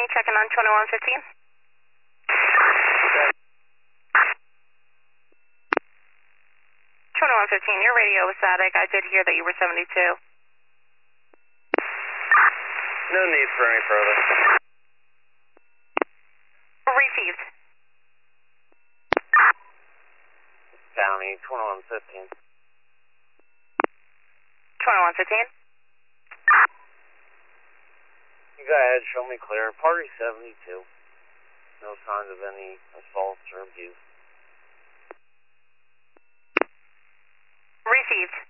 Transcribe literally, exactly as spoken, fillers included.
checking on twenty-one fifteen. twenty-one fifteen, your radio was static. I did hear that you were seventy-two. No need for any further. Received. County, twenty-one fifteen. twenty-one fifteen. You go ahead, show me clear. Party seventy-two. No signs of any assaults or abuse. Received.